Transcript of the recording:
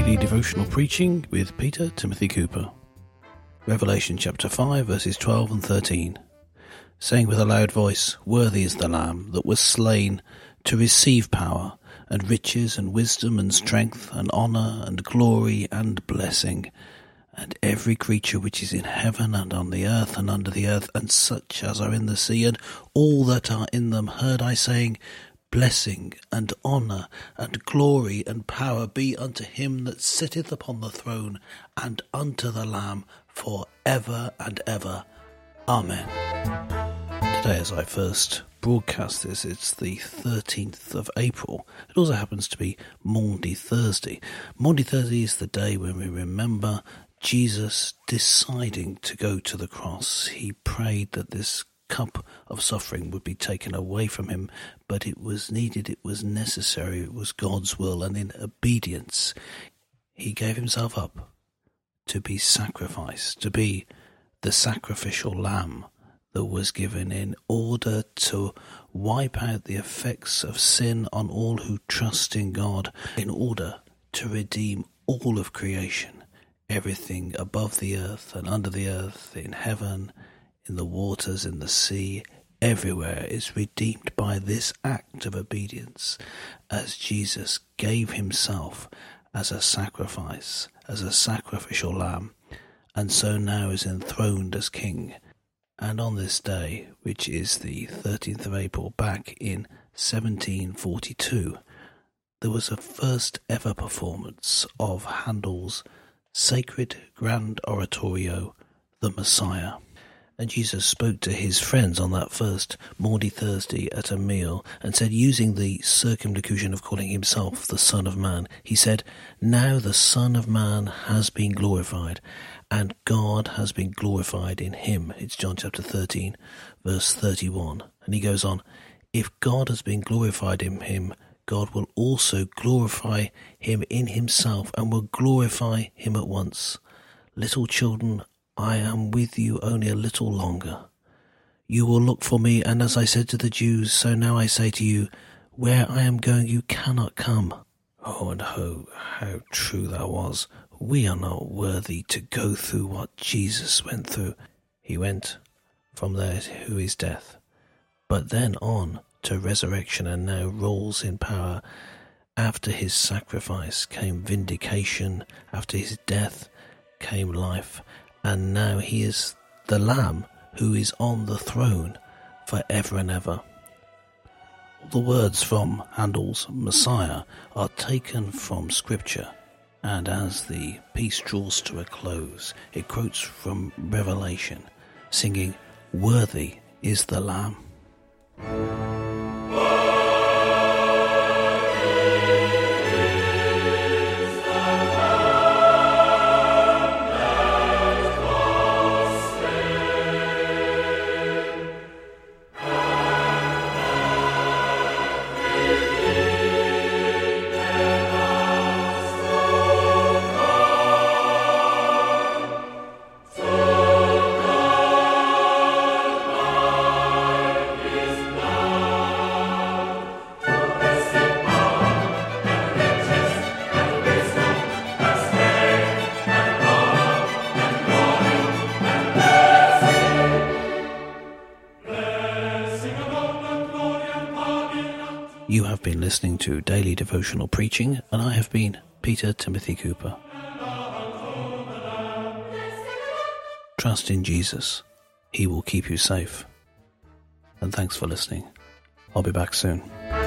Daily Devotional Preaching with Peter Timothy Cooper. Revelation chapter 5 verses 12 and 13. Saying with a loud voice, Worthy is the Lamb that was slain to receive power and riches and wisdom and strength and honour and glory and blessing. And every creature which is in heaven and on the earth and under the earth, and such as are in the sea, and all that are in them, heard I saying, Blessing and honour and glory and power be unto him that sitteth upon the throne, and unto the Lamb for ever and ever. Amen. Today, as I first broadcast this, it's the 13th of April. It also happens to be Maundy Thursday. Maundy Thursday is the day when we remember Jesus deciding to go to the cross. He prayed that this cup of suffering would be taken away from him, but it was needed, it was necessary, it was God's will, and in obedience he gave himself up to be sacrificed, to be the sacrificial lamb that was given in order to wipe out the effects of sin on all who trust in God, in order to redeem all of creation, everything above the earth and under the earth, in heaven, in the waters, in the sea, everywhere is redeemed by this act of obedience, as Jesus gave himself as a sacrifice, as a sacrificial lamb, and so now is enthroned as king. And on this day, which is the 13th of April, back in 1742, there was a first ever performance of Handel's Sacred Grand Oratorio, The Messiah. And Jesus spoke to his friends on that first Maundy Thursday at a meal and said, using the circumlocution of calling himself the Son of Man, he said, Now the Son of Man has been glorified, and God has been glorified in him. It's John chapter 13, verse 31. And he goes on, If God has been glorified in him, God will also glorify him in himself and will glorify him at once. Little children, I am with you only a little longer. You will look for me, and as I said to the Jews, so now I say to you, where I am going you cannot come. Oh, and how true that was. We are not worthy to go through what Jesus went through. He went from there to his death, but then on to resurrection, and now rules in power. After his sacrifice came vindication, after his death came life, and now he is the Lamb who is on the throne forever and ever. The words from Handel's Messiah are taken from Scripture, and as the piece draws to a close, it quotes from Revelation, singing, Worthy is the Lamb. You have been listening to Daily Devotional Preaching, and I have been Peter Timothy Cooper. Trust in Jesus. He will keep you safe. And thanks for listening. I'll be back soon.